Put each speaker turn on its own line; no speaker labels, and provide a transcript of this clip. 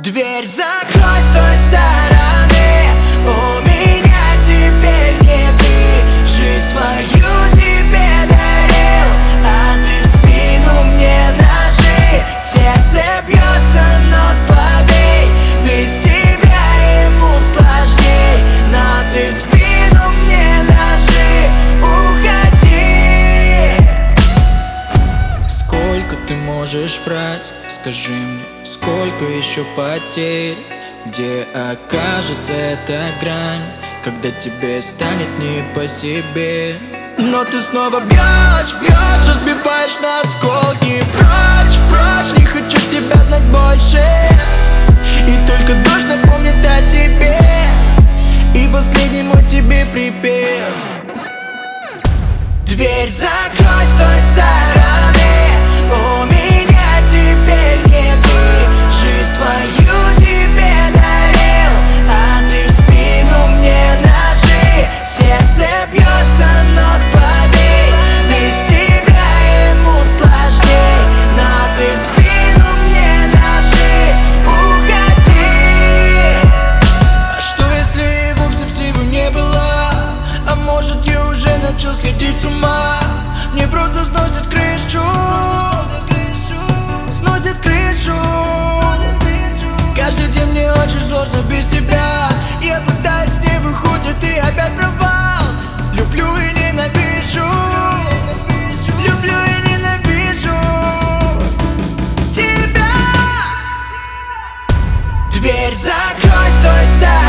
Дверь закрой с той стороны, у меня теперь не ты. Жизнь свою тебе дарил, а ты в спину мне ножи. Сердце бьется, но слабей, без тебя ему сложней. Но ты в спину мне ножи, уходи. Сколько ты можешь врать? Скажи мне, сколько еще потерь? Где окажется эта грань, когда тебе станет не по себе? Но ты снова бьешь, бьешь, разбиваешь на осколки. Прочь, прочь, не хочу тебя знать больше. И только дождь напомнит о тебе, и последний мой тебе припев. Дверь закрой с той стороны, у меня теперь не ты. Жизнь свою тебе дарил, а ты в спину мне ножи. Сердце бьется, но слабей, без тебя ему сложней. Но ты в спину мне ножи, уходи. А что если и вовсе всего не было? А может я уже начал сходить с ума? Мне просто сносит крышу, сносит крышу. Каждый день мне очень сложно без тебя. Я пытаюсь, не выходит, и опять провал. Люблю и ненавижу, люблю и ненавижу тебя. Дверь закрой с той стороны,